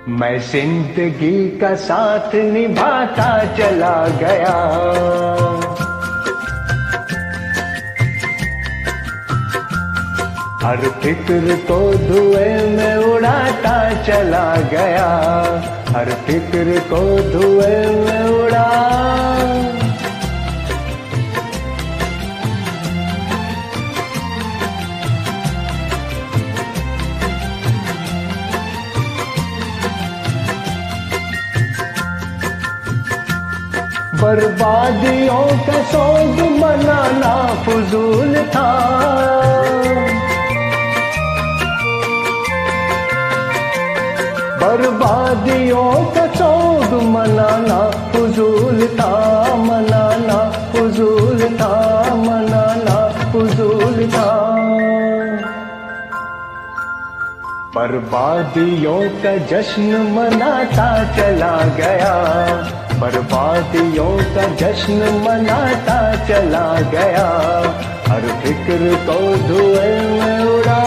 मैं जिंदगी का साथ निभाता चला गया। हर फिक्र को धुएं में उड़ाता चला गया। हर फिक्र को धुएं में उड़ा। बर्बादियों का सोग मनाना फजूल था। बर्बादियों का सोग मनाना फजूल था। मनाना फजूल था। मनाना फजूल था। बर्बादियों का जश्न मनाता चला गया। बर्बादियों का जश्न मनाता चला गया। हर फिक्र को धुएं में उड़ा।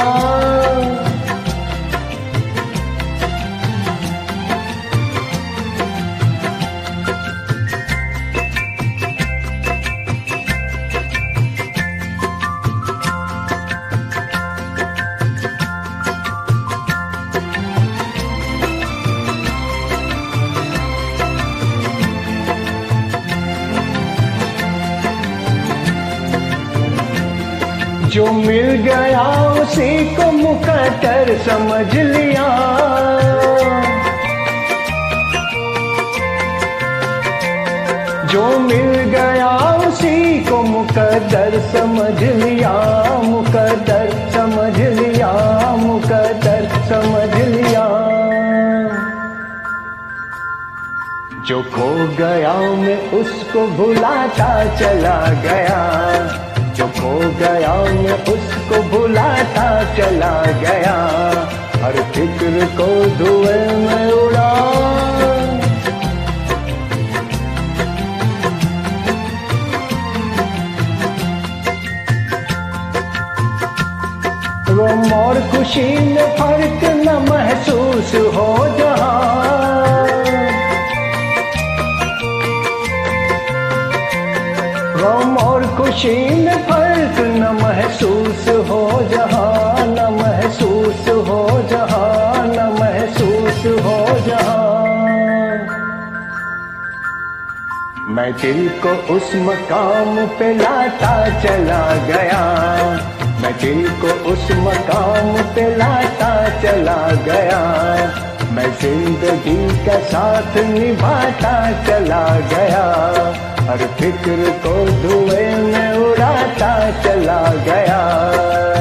जो मिल गया उसी को मुकद्दर समझ लिया। जो मिल गया उसी को मुकद्दर समझ लिया। मुकद्दर समझ लिया। मुकद्दर समझ लिया। जो खो गया मैं उसको भुलाता चला गया। जो खो गया मैं उसको भुलाता चला गया। हर फिक्र को धुएं में उड़ा। गम और खुशी में फर्क न महसूस हो जहां। गम और खुशी में फर्क न महसूस हो जहां। न महसूस हो जहां। न महसूस हो जहां। मैं दिल को उस मकाम पे लाता चला गया। मैं दिल को उस मकाम पे लाता चला गया। मैं जिंदगी का साथ निभाता चला गया। हर फिक्र को धुएं में उड़ाता चला गया।